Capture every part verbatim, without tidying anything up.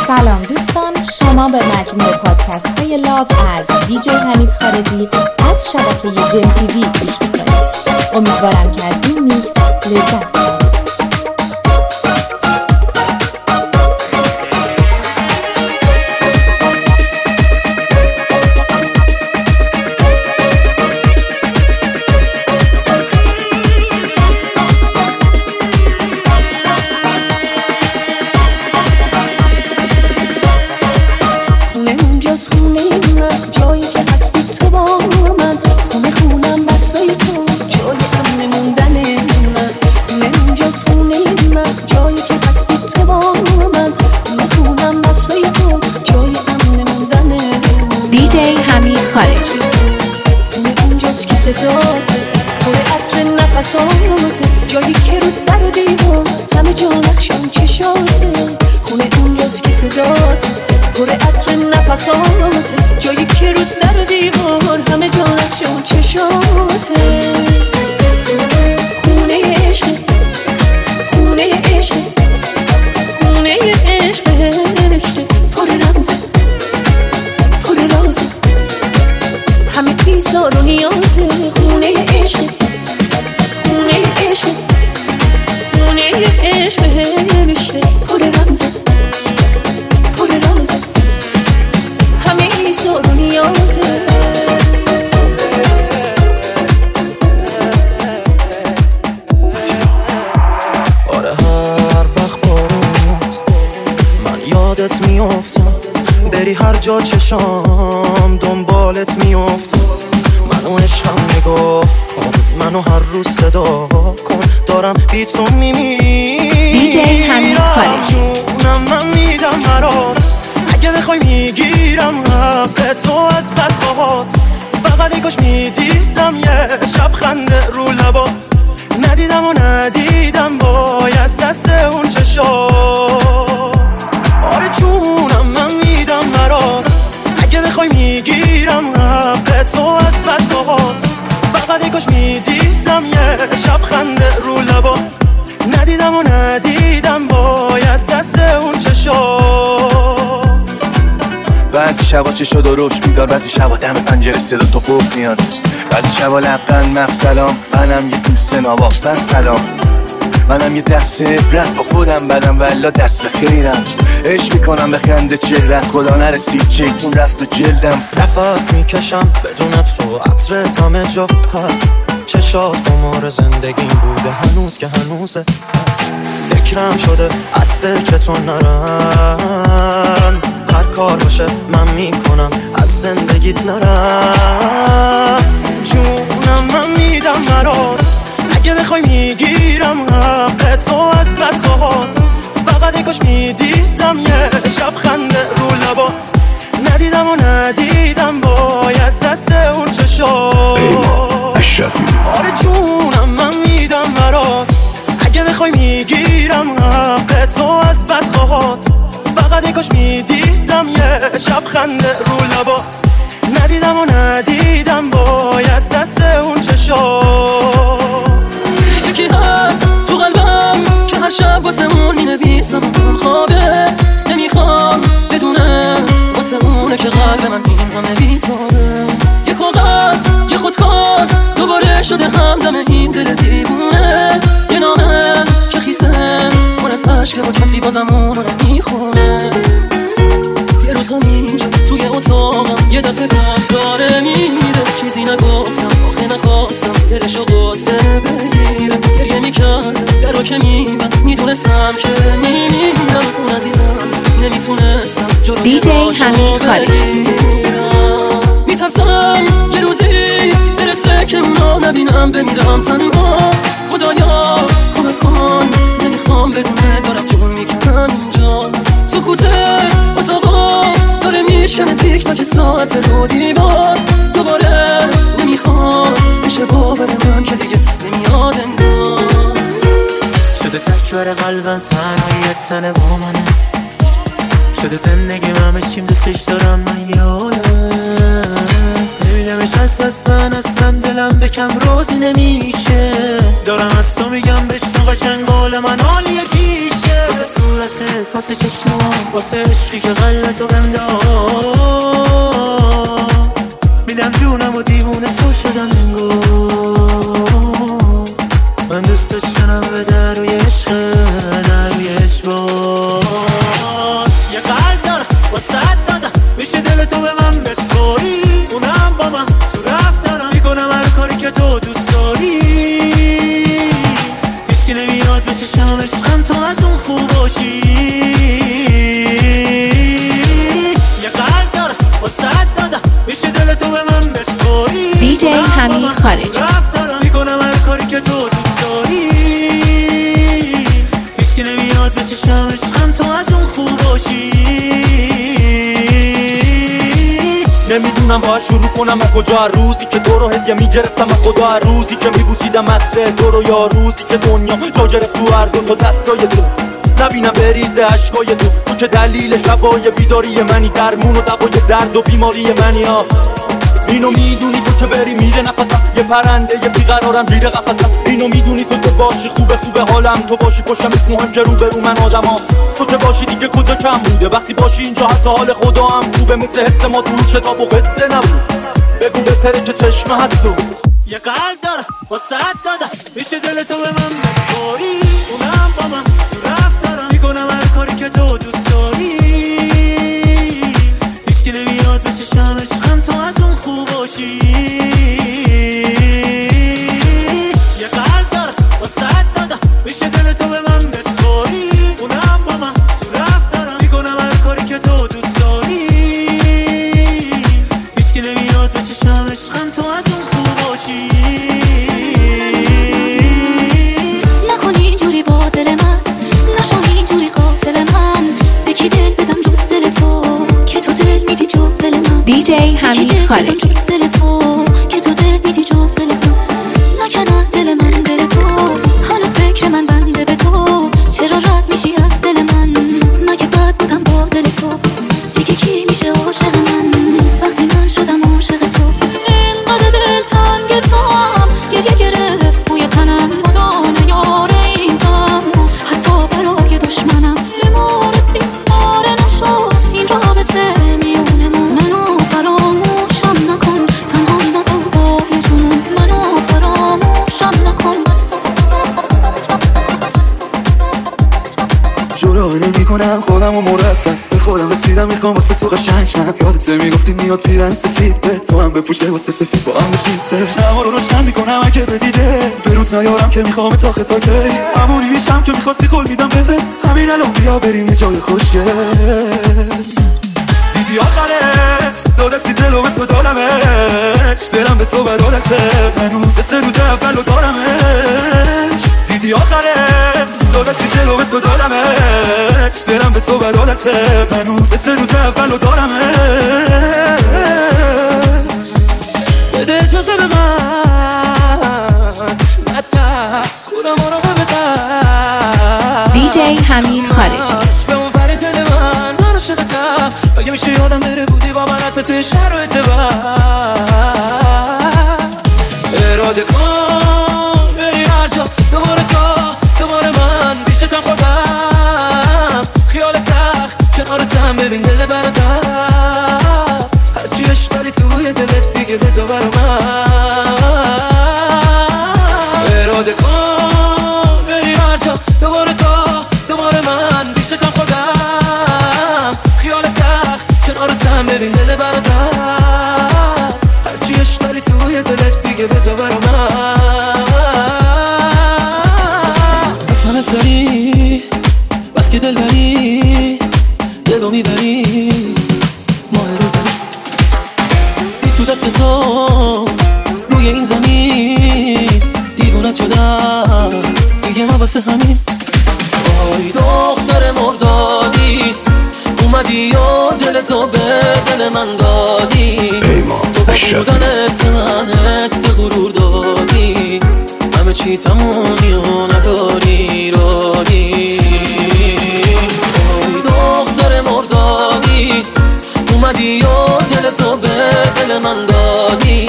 سلام دوستان، شما به مجموعه پادکست های لاو از دیجی حمید خارجی از شبکه جم تیوی گوش میکنید. امیدوارم که از این میکس لذت ببرید. جایی که رو در و دیوار همه جا نقشم چشاته، خونه اونجاست که صداته پر عطر نفساته، جایی که رو در و دیوار همه جا نقشم چشاته. خونه عشق، خونه عشق، خونه عشق، عشق پر رمزه پر رازه، همه ایثار و نیازه. خونه عشق، خونه عشق، خونه عشق نوشته پر رمزه پر رازه، همه ایثار و نیازه. آره هر وقت بارون من یادت میافتم، بری هر جا چشام دنبالت میافتم. منو عشقم نگاه کن، منو هر روز صدا کن، دارم بی تو میمیرم. دیجی حمید خارجی. جونم من میدم برات، اگه بخوای میگیرم حق تو از بدخواهات. فقط ای کاش میدیدم یه شب خنده رو لبات، ندیدم و ندیدم باید دست اون چشات. آره جونم من میدم برات، اگه بخوای میگیرم حق تو از بدخواهات. فقط ای کاش میدیدم یه شب خنده رو لبات، ندیدم و ندیدم باید دست اون چشات. بعضی شبا چشا دروش بیدار، بعضی شبا دم پنجره صدا تو خوب میاد، بعضی شبا لبخند مف سلام. منم یه دوست نابا بس سلام، منم یه دست عبرت با خودم بدم والا دست به خیرم. عشق میکنم به خنده چهرت، خدا نرسید چکون رست و جلدم. نفس میکشم بدون تو، عطرت همه جا هست. چشات قمار زندگیم بوده هنوز که هنوزه هست. فکرم شده از فکر تو نرم، هر کار باشه من میکنم از زندگیت نرم. جونم من میدم برات، اگه بخوای میگیرم حق تو از بدخواهات. فقط ای کاش میدیدم یه شب خنده رو لبات، ندیدم و ندیدم باید دست اون چشات. آره جونم من میدم برات، اگه بخوای میگیرم حق تو از بدخواهات. فقط ای کاش میدیدم یه شب خنده رو لبات، ندیدم و ندیدم باید دست اون چشات. یکی هست تو قلبم که هر شب واسه اون مینویسم، اون خوابه نمیخوام بدونم واسه اونه که قلب من این همه بیتاره. یه کاغذ یه خودکار دوباره شده همدم این دل دیوونه، یه نامه که خیسه پر از عشق و کسی بازم اونو نمیخونه. یه روز هم اینجا توی اتاقم یه دفعه گفت داره میره، چیزی نگفتم آخه نخواستم دلشو قصه بگیره. گریه میکرد درو که میبست، میدونستم که میمیرم. اون عزیزم نمیتونستم جلو دیجی حمید خارجی. میترسم یه روزی برسه که اونا نبینم بمیرم تنها. خدایا کمک کن، نمیخوام بدونه دارم جون میکنم اینجا. سکوته اتاقا داره میشکنه تیک تاک ساعت رو دیوار. دوباره نمیخوام بشه باور من که دیگه نمیاد انگار. شده تکبر قلبم تنهاییت تنه با منه، شده زندگی من بچیم دوستش دارم من یه حاله. میدمش از دست من، اصلا دلم به کم روزی نمیشه. دارم از تو میگم بشنو قشنگ قول من عالیه پیشه. واسه صورتت، واسه چشمام، واسه عشقی که غلطو بهم داد، میدم جونم و دیوونه تو شدم انگار. من دوست داشتنم به دروی عشق، دروی اجبار. یه قلب دارم واسه دادم، میشه دل تو به من بسپاری. اونم با من تو رفت دارم، میکنم هر کاری که تو دوست داری. هیچکی نمیاد بشه شم عشقم تو از اون خوب باشی. یه قلب دارم واسه دادم، میشه دل تو به من بسپاری. دیجی حمید خارجی. رفت دارم میکنم هر کاری که تو دوست داری. هیچکی نمیاد بشه شم عشقم تو از اون خوب باشی. نمیدونم باید شروع کنم از کجا، روزی که تو رو هدیه میگرفتم از خدا، روزی که میبوسیدم عطر تو رو، یا روزی که دنیا جا گرفت تو هر دو تا دستای تو. نبینم بریزه عشقای تو، تو که دلیل شبای بیداری منی، درمون و دوای درد و بیماری منی. ها اینو میدونی تو که بری میره نفسم، یه پرنده یه بیقرارم گیره قفسم. اینو میدونی تو که باشی خوبه خوبه حالم، تو باشی پشتم اسم مهم که رو برو من آدمام. تو که باشی دیگه کجا کم بوده، وقتی باشی اینجا حتی حال خدا هم خوبه. مثل حس ما تو کتاب و قصه نبود، بگو بهتره که چشمه هست تو. یه قلب دارم واسه دادم، میشه دل تو به من بسپاری. اونم با من تو رفت دارم، میکنم هر کاری که تو دوست داری. هیچکی نمیاد بشه شم عشقم تو از اون خوب باشی. یه قلب دارم واسه دادم، میشه دل تو به من بسپاری. اونم با من تو رفت دارم، میکنم هر کاری که تو دوست داری. هیچکی نمیاد بشه شم عشقم تو از اون خوب باشی. نکن اینجوری با دل من، نشو اینجوری قاتل من. بکی دل بدم جز دل تو که تو دل میدی جز دل من. دیجی حمید خارجی. جز دل تو که تو دل میدی جز دل من. نکن از دل من دل تو، حالت فکر من بنده به تو. چرا رد میشی از دل من، مگه بد بودم با دل تو. دیگه کی میشه عاشق من وقتی من شدم عاشق تو. اینقدر دل تنگ تو هم گریه گرفت بوی تنم، مدانه یار این غم. حتی برای دشمنم بمونستی آره نشو این رابطه میونمون. منو فراموشم نکن، تنها نزن پای جنون. منو فراموشم نکن. جلوه نمی کنم خودم و مرتب به خودم رسیدم، میخوام واسه تو قشنگ شم. یادت میگفتی میاد پیرن سفید به تو هم بپوشه واسه سفید با هم بشیم سر. شما رو روشن میکنم اگه بدیده بروت نیارم که میخوام تا خطا کی. همونی میشم که میخواستی قول میدم بهت، همین الان بیا بریم یه جای خوشگل. دیدی آخره دو دستی دلو به تو دارمش، دلم به تو بدالته هنوز سه روز اول و دارمش. دیدی آخره دو دستی دلو به تو دارمش، دلم به تو بدالته هنوز سه روز اول و دارمش. بده اجازه به من نترس، خودم رو ببتر. دیجی حمید خارجی. به اون فر دل من من عاشقتم، اگه میشه یادم بره بودی با من حتی توی شرایط بد. اراده کن بری هر جا، دوباره تا دوباره من بیشتم خوردم. خیال تخت کنارتم، ببین دل برادر. هرچی عشق داری توی دلت دیگه بذار برا من. اراده کن بری هر جا، دوباره تا دوباره من بیشتم خوردم. خیال تخت کنارتم، ببین دل برادر. هرچی عشق داری توی دلت دیگه بذار برا من. بس همه سری بس که دل بری، دلو میبری ماه روزنی. این تو دست تو روی این زمین دیوونت شدم دیگه من واسه همین. آی دختر مردادی اومدی و دل تو به دل من دادی. تو با بودنت من حس غرور دادی، همه چی تمومی و نداری رانی. آی دختر مردادی اومدی و دل تو به دل من دادی.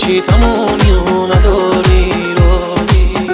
چی تمومی و نداری رایی.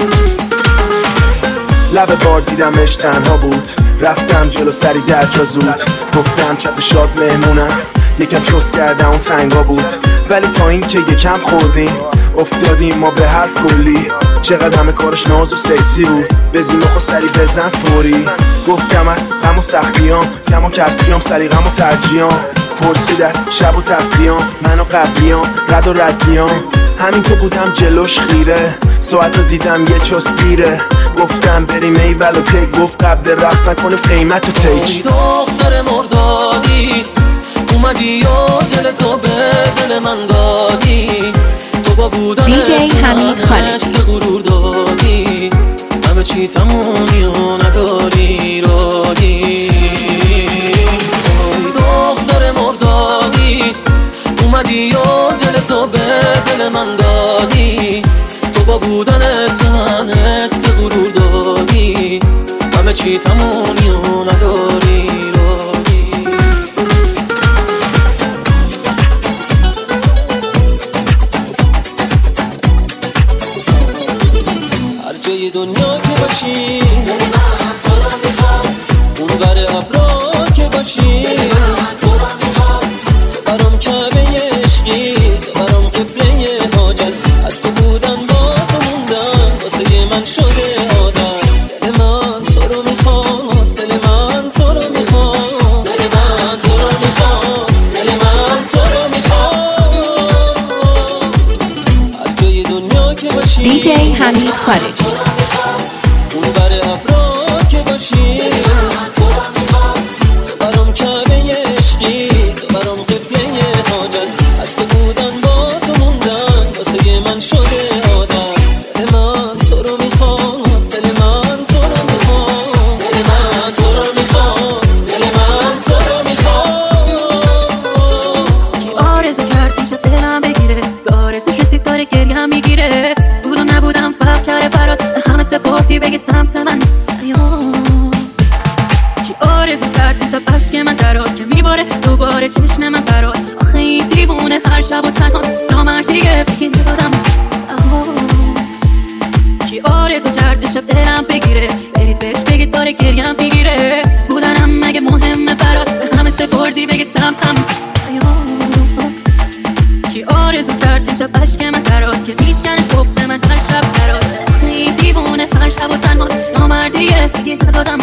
لب بار دیدمش تنها بود، رفتم جلو سری در جا زود، گفتم چپ شاد مهمونم، یکم چوس کردم اون تنگا بود، ولی تا این که یکم خوردیم افتادیم ما به حرف کلی. چقدر همه کارش ناز و سکسی بود، بزیم خود سری بزن فوری. گفتم از غم و سختیام کم و کسیام، سری غم و ترجیام، پرسید از شب و تفریام، من و قبلیام رد و ردیام. همین که بودم جلوش خیره، ساعت رو دیدم یه چوس دیره، گفتم بریم ایول و پیک، گفت قبل رفت نکنه قیمت و تیج. دختر مردادی اومدی و دل تو به دل من دادی، تو با بودن دیجی حمید خالجی غرور دادی، همه چی تمومی و نداری رایی. دختر مردادی اومدی و دل تو به دل من دادی، تو با بودن من حس غرور دادی، همه چی تمومی و نداری رایی. هر جای دنیا که باشی دل من تو رو میخوام، اون بر ابرا که باشی دل من تو رو میخوام، تو برام کعبه عشقی، تو برام قبله حاجت، از تو بودن با تو موندن واسه من شده عادت. دل من تو رو میخوام، دل من تو رو میخوام، دل من تو رو میخوام، دل من تو رو میخوام. هر جای دنیا که باشی دیجی حمید خالجی اون بر ابرا که باشی، تو برام کعبه عشقی، تو برام قبله حاجت، از تو بودن با تو موندن واسه من شده عادت. دل من تو رو میخوام، دل من تو رو میخوام، دل من تو رو میخوام، دل من تو رو میخوام. کی آرزو کرد پیش دلم بگیره، به آرزو کسی داره گریم میگیره، بود و نبودم فرق کرده برات، همه سپردی بگید سمت من. کی آرزو کرد پیش پشک من درات، که میباره دوباره چشم من برات، آخه این دیوونه هر شب و تنهاست، نامردیه بگید ندادم. کی آرزو کرد پیش دلم بگیره، برید بهش بگید داره گریم میگیره، بودنم مگه مهمه برات، همه سپردی بگید سمتم. کی آرزو کرد پیش پشک من درات، که میشکنه بغض من هر شب برات، آخه این دیوونه هر شب و تنهاست، نامردیه بگید ندادم.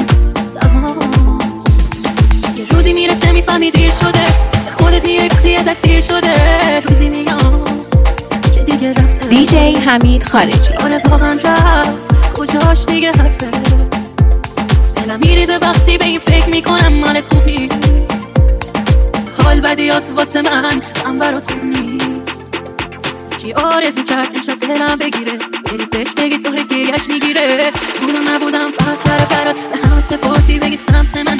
یه روزی میرسه میفهمی دیر شده، خودت میگی ازت دیر شده، روزی میگم که دیگه رفته. دیجی حمید خالجی آره واقعا رفت، کجاش دیگه حرفه، دلم میریزه وقتی به این فکر میکنم مال تو نی، حال بدیات واسه من من برات خوب نی. کی آرزو کرد امشب دلم بگیره، برید بهش بگید داره گریش میگیره، بودم نبودم فرق کرده برات، به همه سپردی بگید سمت من.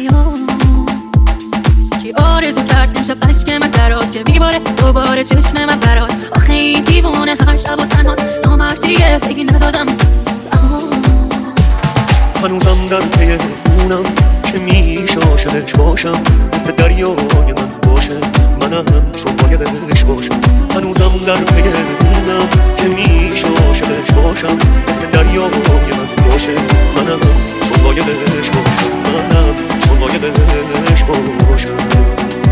کی آرزو کرد امشب عشق من درات، که میباره دوباره چشم من برات، آخه این دیوونه هر شب و تنهاست، نامردیه بگید ندادم. هنوزم در پی اونم که میشه عاشقش باشم، مثل دریای من باشه، منم چون بایدش باشم. هنوزم در پی اونم که میشه عاشقش باشم، مثل دریای من باشه، منم چون بایدش باشم، منم چون بایدش باشم.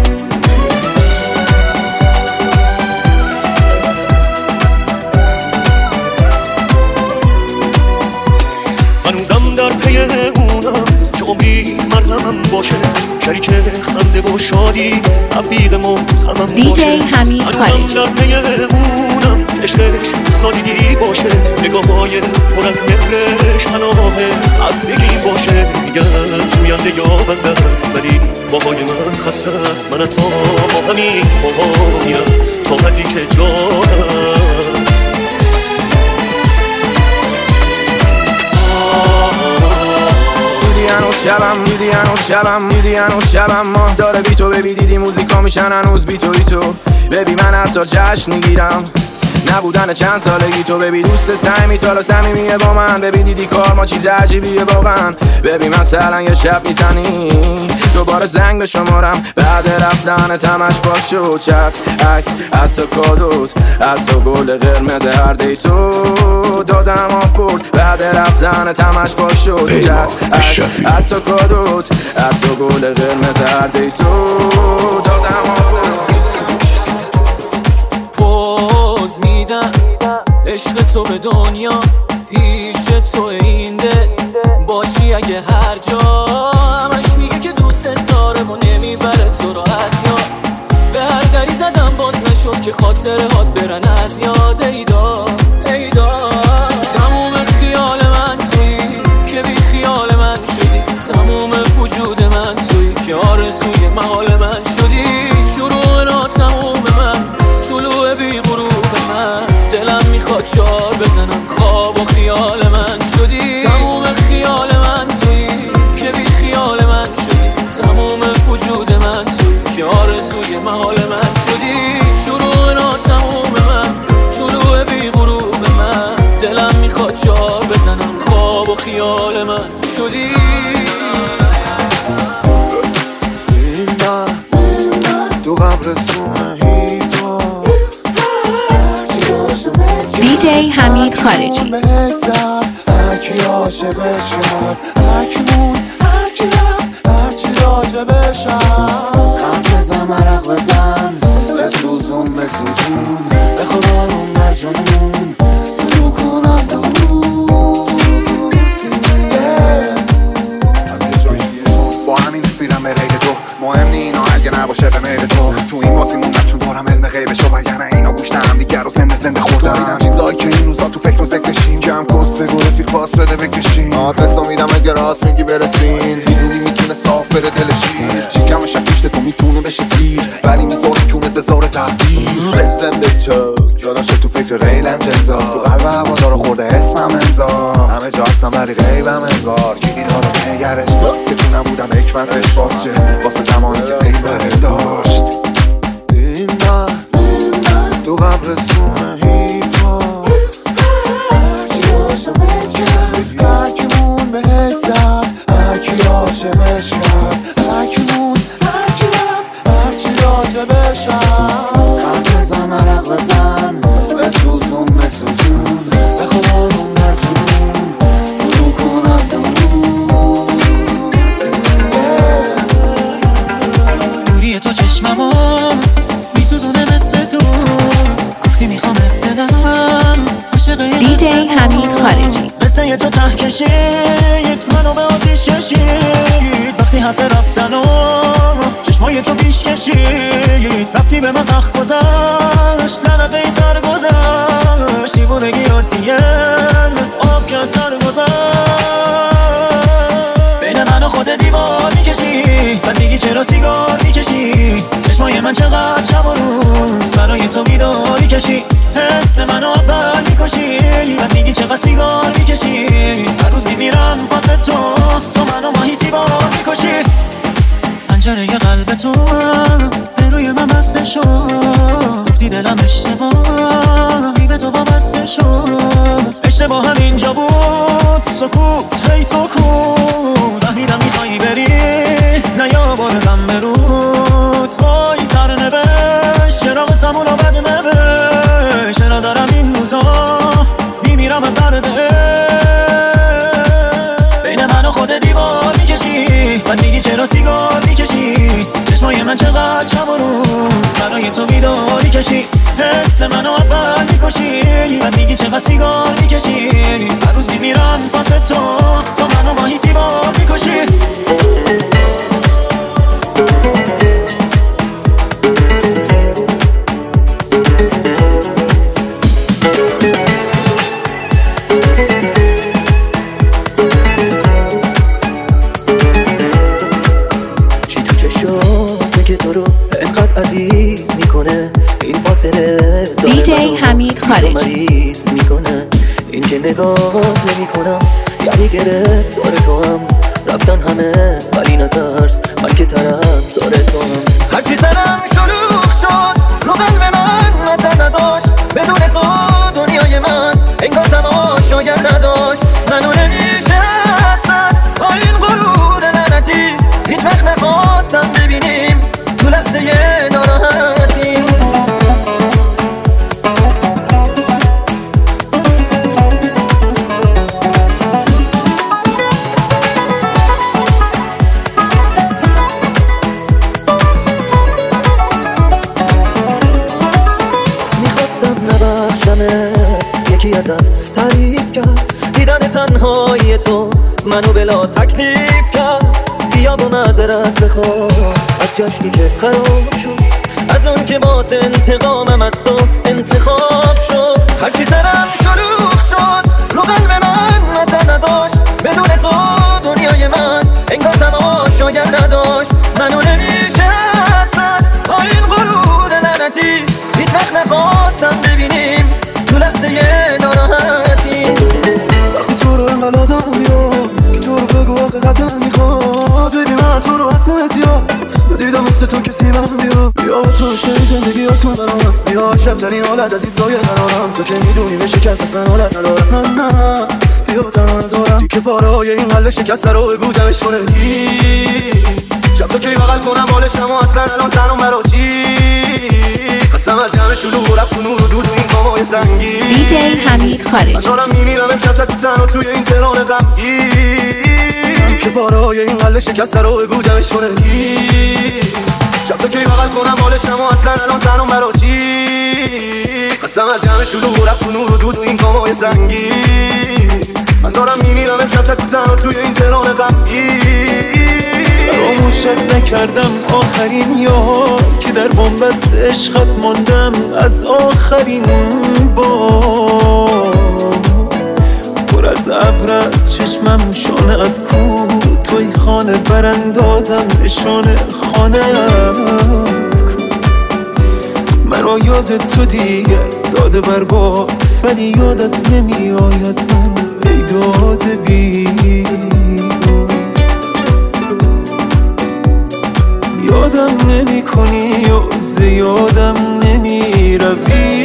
هنوزم در پی اونم که عمری مرهمم باشه، شریک خنده و شادی رفیق مهمم باشه. دیجی حمید خالجی خالجی در پی اونم عشقش سادگی باشه، نگاه‌های پر از مهرش پناه خستگی باشه. میگن جوینده یا بنده است، ولی باهای من خسته است، من تا با همین باها میرم تا حدی که جانم. هنوز شبم دیدی، هنوز شبم دیدی، هنوز شبم ماه داره بی تو، ببی دیدی موزیکا میشن هنوز بی تو بی تو، ببی من حتی جشن میگیرم، نبودن چند سالگی تو ببی دوست صمیمی تا صمیمیه با من ببی دیدی کار ما چیز عجیبیه واقعا ببی مثلا یه شب میزنی دوباره زنگ به شمارم بعد رفتن تمش باز شد چت عکس حتی کادوت حتی گل قرمز هر دیتو دادم آف برد بعد رفتن تمش باز شد چت عکس حتی کادوت حتی گل قرمز هر دیتو دادم آف برد پوز میدم عشق تو به دنیا پیش تو این دل باشی اگه هر جا همش میگه که دوست داره و نمیبره تو رو از یاد به هر دری زدم باز نشد که خاطره هات برن از یاد ایدا ایدا تموم خیال من توی که بی خیال من شدی تموم وجود من توی که آرزوی محال من شدی شروع نا تموم من طلوع بی غروب من دلم میخواد جار بزنم خواب و خیال من شدی تموم خیال من توی که بی خیال من شدی تموم وجود من توی که آرزوی محال من شدی شروع نا تموم من طلوع بی غروب من دلم میخواد جار بزنم خواب و خیال من شدی تو قبرستون هیپا دیجی حمید خارجی هرکی عاشقش شد هرکی مون هرکی رفت هرچی راجبش خم بزن مرق بزن بسوزون بسوزون به خدا اون بر جنون سلو کن از با همین تصویرم به ریل تو مهم نی اینا اگه نباشه به میل تو تو این باسی موندم چون دارم علم غیبشو وگرنه اینا گوشت هم دیگر رو زنده زنده خوردم دیدم چیزایی که این روزا تو فکر و ذکرشیم جمع کس بگو رفیق خواست بده بکشیم آدرسو میدم اگه راست میگی برسین میدونی میتونه صاف بره دل شیر شکم شکیشت تو میتونه بشه سیر ولی میذاری کونت بذاره تبدیل زنده چک جاداش تو فکر ریل انجلزا تو قلب هوادارو خورده اسمم امضا همه جا هستم ولی غیبم انگار کیدی دارو نگرش که تو نبودم حکمتش باز شه واسه زمانی که سیل بره داشت این من تو قبرستون هیپا هرکی مون به حسد هرکی عاشقش کرد هرکی مون هرکی رفت هرچی راجبش خم بزن مرق بزن بسوزون بسوزون به خدا اون بر جنون برو کن از دوری تو چشممو میسوزونه مثل تو گفتی میخوام بدم دیجی حمید خارجی مثل یه تو ته کشید منو به آتیش کشید وقتی حرف رفتن و چشمای تو پیش کشید رفتی به من زخم گذاشت لعنت ای سر گذاشت دیوونگی عادیه آب که سر گذاشت بین من و خود دیوار میکشی بعد میگی چرا سیگار میکشی چشمای من چقدر شب و روز برای تو بیداری کشی حس منو اول میکشی بعد میگی چقدر سیگار میکشی هر روز میمیرم واسه تو تو منو ماهی سیبار میکشی پنجره قلب تو به روی من بسته شد گفتی دلم اشتباهی به تو وابسته شد اشتباه هم اینجا بود سکوت هی سکوت فهمیدم میخوایی بری نیا بردم به رود وای سر نوشت چراغ سمونو بد نوشت چرا دارم این روزا میمیرم از درد بین من و خود دیوار میکشی بعد میگی چرا سیگار میکشی چشمای من چقدر شب و روز برای تو بیداری کشی حس منو اول میکشی بعد میگی چقدر سیگار میکشی هر روز میمیرم واسه تو تو منو ماهی سیبار میکشی دیجی حمید خارجی میکنه این که نگاه نمی کنم یعنی گرفت داره تو هم رفتن همه ولی نترس من که طرف داره تو هم هرچی سرم شلوغ شد رو قلب من اثر نداشت، بدون تو دنیای من انگار تماشاگر نداشت. منو نمیشه حد با این غرور لعنتی، هیچ وقت نخواستم ببینیم تو لحظه ناراحتی. یکی ازت تعریف کرد، دیدن تنهایی تو منو بلا تکلیف کرد. بیا با معذرت بخواه از جشنی که خراب شد، از اون که باز انتقامم از تو انتخاب شد. هرچی سرم شلوغ شد، رو قلب من اثر نداشت، بدون تو دنیای من انگار تماشاگر نداشت. منو نمیشه حد با این غرور لعنتی، هیچ وقت نخواستم ببینیم تو لحظه ناراحتی. وقتی تو رو انقدر لازم بیا که تو رو بگو حقیقتم میخواد، ببین من تو رو حسنت یا دیدم مثل تو کسی من بیا. بیا با تو شدی زندگی آسون برام، بیا شب در این حالت از این سایه قرارم. تو که میدونی به شکست اصلا حالت ندارم. من نه بیا تنها نزارم، دی که پارهای این قلب شکسته رو بگو جمعش کنه. شب تو که بغل کنم بالشم و اصلا الان تنم برا چی؟ قسم از جمع شلوغ و رفت و نور و دود و این کامای سنگی. دیجی حمید خارجی. من دارم میمیرم امشب تک تنها توی این تهران غمگین، که بارای این قلب شکسته رو بگو جمعش کنه. شب تو که بغل کنم بالشم و اصلا الان تنم برا چی؟ قسم از جمع شلوغ و رفت و نور و دود و این کامای سنگی. من دارم میمیرم امشب تک تنها توی این تهران غمگین. فراموشت نکردم آخرین یار که در بنبست عشقت ماندم از آخرین بار. پر از ابر از چشمم شانه‌ات کو، توی خانه براندازم نشانه خانه‌ات کو. مرا یاد تو دیگر داده برباد، ولی یادت نمی آید من ای داده بی. یادم نمی کنی و زیادم نمی روی،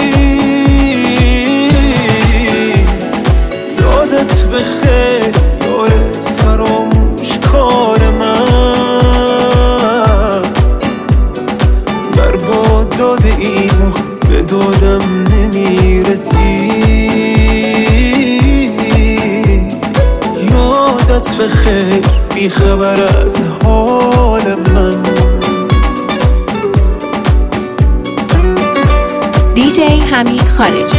یادت بخیر یار فراموش کار من. برباد داده اینو به دادم نمی رسی، یادت بخیر بی خبر از حال من. دیجی حمید خارجی.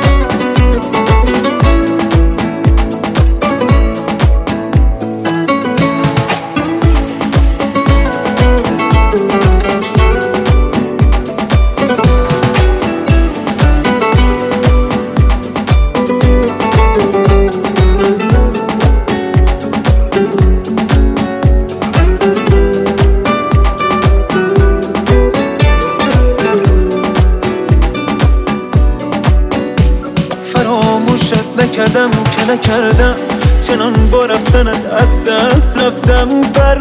نکردم که نکردم، چنان با رفتنت از دست رفتم بر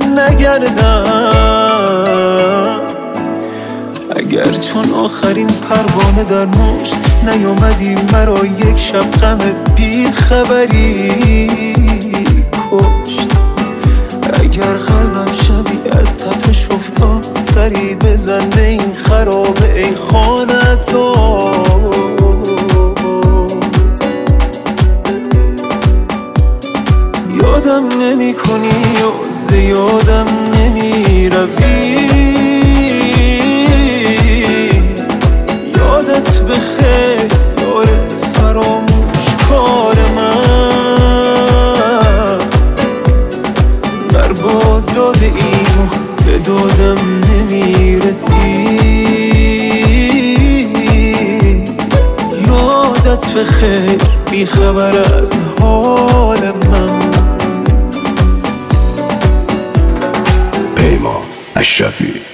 نگردم. اگر چون آخرین پروانه در مشت نیامدی مرا یک شب غم بی خبری کشت. اگر قلبم شبی از تپش افتاد سری بزن این خرابه ای خانه تو. یادم نمی کنی و زیادم نمی روی، یادت بخیر یار فراموش کار من. برباد داده اینو به دادم نمی رسی، یادت بخیر بی خبر از حال من. پیمان اشرفی.